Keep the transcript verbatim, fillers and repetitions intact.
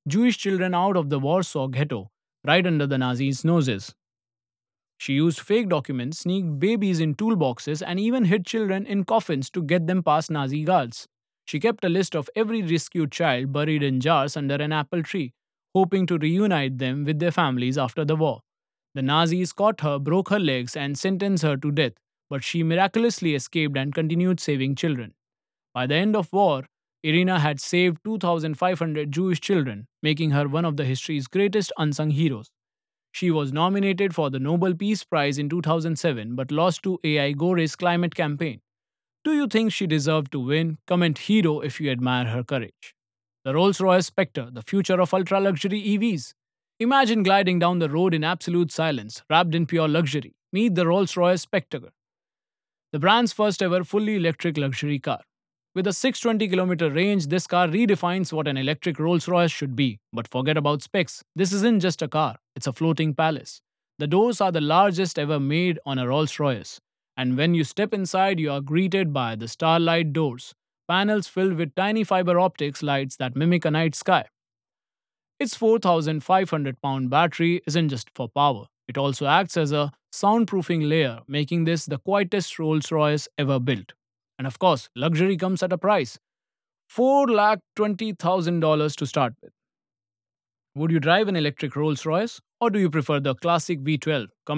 Jewish children out of the Warsaw Ghetto, right under the Nazis' noses. She used fake documents, sneaked babies in toolboxes, and even hid children in coffins to get them past Nazi guards. She kept a list of every rescued child buried in jars under an apple tree, hoping to reunite them with their families after the war. The Nazis caught her, broke her legs, and sentenced her to death, but she miraculously escaped and continued saving children. By the end of war, Irina had saved two thousand five hundred Jewish children, making her one of the history's greatest unsung heroes. She was nominated for the Nobel Peace Prize in two thousand seven but lost to A I Gore's climate campaign. Do you think she deserved to win? Comment hero if you admire her courage. The Rolls Royce Spectre, the future of ultra luxury E Vs. Imagine gliding down the road in absolute silence, wrapped in pure luxury. Meet the Rolls Royce Spectre, the brand's first ever fully electric luxury car. With a six hundred twenty kilometer range, this car redefines what an electric Rolls Royce should be. But forget about specs. This isn't just a car, it's a floating palace. The doors are the largest ever made on a Rolls Royce. And when you step inside, you are greeted by the Starlight doors, panels filled with tiny fiber optics lights that mimic a night sky. Its four thousand five hundred pound battery isn't just for power, it also acts as a soundproofing layer, making this the quietest Rolls Royce ever built. And of course, luxury comes at a price four lakh twenty thousand dollars to start with. Would you drive an electric Rolls Royce or do you prefer the classic V twelve?